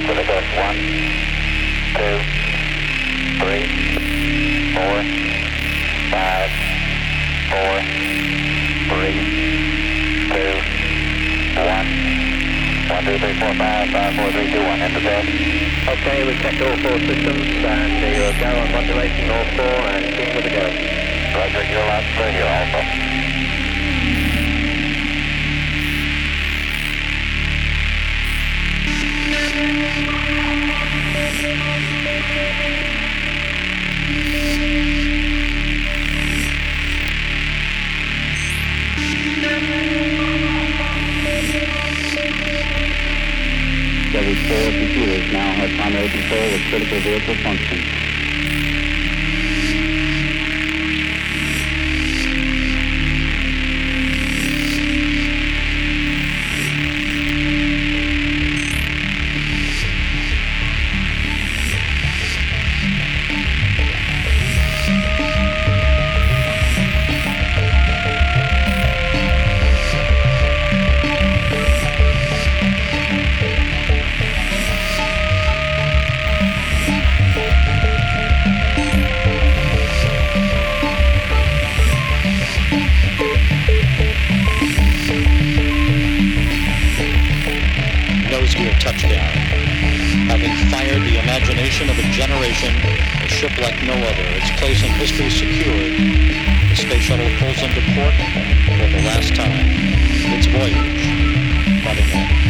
Pacifica 1, 2, 3, 4, 5, 4, 3, 2, 1. 1, 2, 3, 4, 5, 5, 4, 3, 2, 1, enter bed. Okay, we checked all 4 systems and you're go on modulation all 4 and keying with a go. Roger, you're loud and clear here also. Every 4 computers now have primary control of critical vehicle function. Touchdown. Having fired the imagination of a generation, a ship like no other, its place in history secured, the space shuttle pulls into port for the last time. Its voyage, running in.